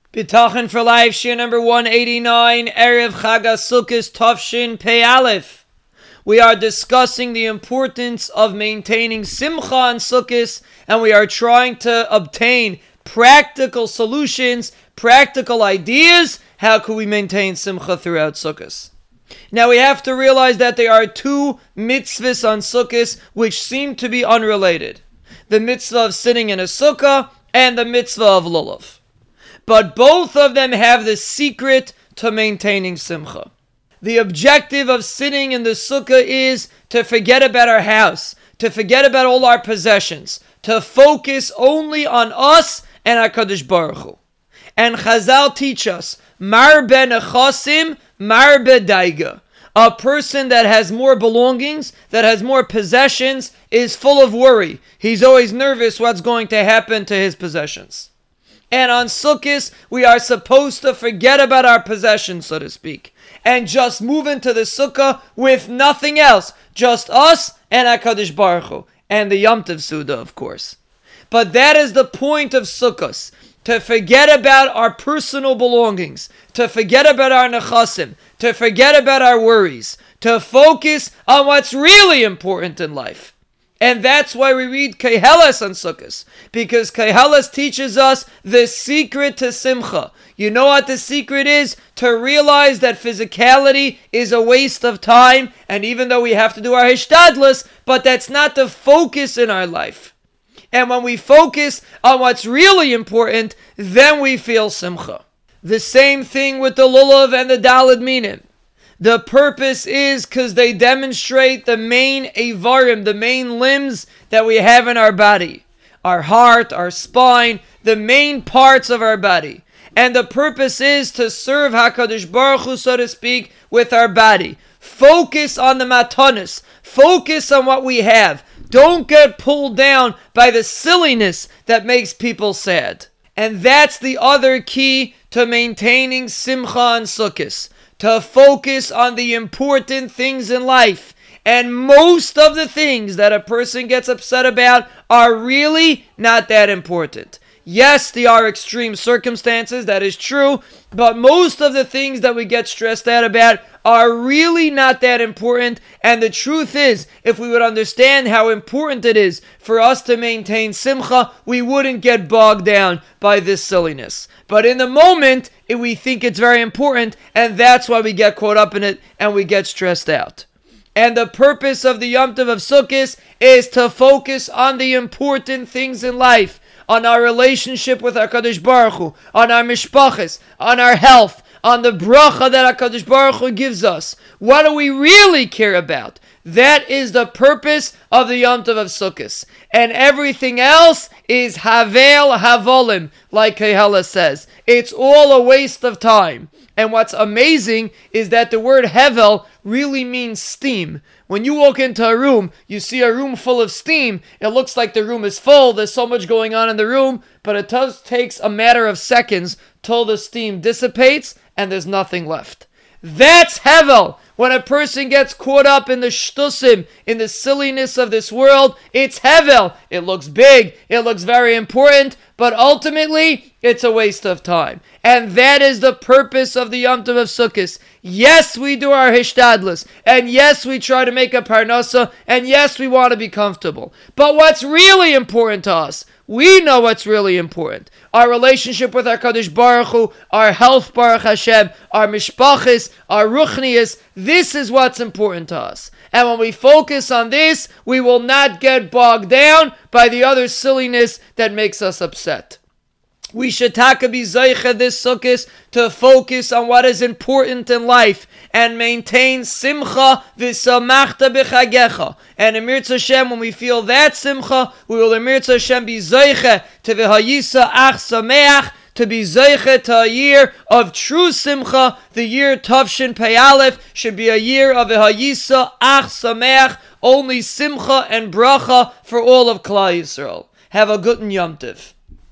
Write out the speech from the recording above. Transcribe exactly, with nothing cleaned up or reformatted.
B'tachin for Life, Shir number one eighty-nine, Erev Chag HaSukkos Tafshin Pei Aleph. We are discussing the importance of maintaining Simcha on Sukkos, and we are trying to obtain practical solutions, practical ideas. How can we maintain Simcha throughout Sukkos? Now we have to realize that there are two mitzvahs on Sukkos which seem to be unrelated. The mitzvah of sitting in a sukkah and the mitzvah of lulav. But both of them have the secret to maintaining Simcha. The objective of sitting in the sukkah is to forget about our house, to forget about all our possessions, to focus only on us and HaKadosh Baruch Hu. And Chazal teach us, Mar ben Echasim, Mar bedaiga. A person that has more belongings, that has more possessions, is full of worry. He's always nervous what's going to happen to his possessions. And on Sukkot, we are supposed to forget about our possessions, so to speak, and just move into the sukkah with nothing else, just us and HaKadosh Baruch Hu, and the Yom Tov Suda, of course. But that is the point of Sukkot, to forget about our personal belongings, to forget about our nechasim, to forget about our worries, to focus on what's really important in life. And that's why we read Keheles on Sukkot, because Keheles teaches us the secret to Simcha. You know what the secret is? To realize that physicality is a waste of time, and even though we have to do our hishtadlus, but that's not the focus in our life. And when we focus on what's really important, then we feel Simcha. The same thing with the lulav and the daled minim. The purpose is because they demonstrate the main avarim, the main limbs that we have in our body. Our heart, our spine, the main parts of our body. And the purpose is to serve HaKadosh Baruch Hu, so to speak, with our body. Focus on the matanis. Focus on what we have. Don't get pulled down by the silliness that makes people sad. And that's the other key to maintaining Simcha on Sukkos. To focus on the important things in life. And most of the things that a person gets upset about are really not that important. Yes, there are extreme circumstances, that is true, but most of the things that we get stressed out about are really not that important. And the truth is, if we would understand how important it is for us to maintain Simcha, we wouldn't get bogged down by this silliness. But in the moment, we think it's very important, and that's why we get caught up in it and we get stressed out. And the purpose of the Yom Tov of Sukkot is to focus on the important things in life, on our relationship with HaKadosh Baruch Hu, on our mishpachas, on our health, on the bracha that HaKadosh Baruch Hu gives us. What do we really care about? That is the purpose of the Yom Tov of Sukkot. And everything else is havel havolim, like Keheles says. It's all a waste of time. And what's amazing is that the word hevel really means steam. When you walk into a room, you see a room full of steam. It looks like the room is full. There's so much going on in the room. But it does takes a matter of seconds till the steam dissipates and there's nothing left. That's hevel. When a person gets caught up in the shtusim, in the silliness of this world, it's hevel. It looks big, it looks very important, but ultimately, it's a waste of time. And that is the purpose of the Yom Tov of Sukkot. Yes, we do our hishtadlus, and yes, we try to make a parnasa, and yes, we want to be comfortable. But what's really important to us, we know what's really important. Our relationship with our HaKadosh Baruch Hu, our health, Baruch Hashem, our mishpachis, our ruchnias, this is what's important to us. And when we focus on this, we will not get bogged down by the other silliness that makes us upset. We should taka be zeicha this sukkos to focus on what is important in life and maintain simcha v'samachta b'chagecha. And in Mirza Hashem, when we feel that simcha, we will in Mirza Hashem be zeicha to v'hayisa ach sameach, to be zeicha to a year of true simcha. The year Tavshin Pei Aleph should be a year of v'hayisa ach sameach, only simcha and bracha for all of Klal Yisrael. Have a good Yom Tov.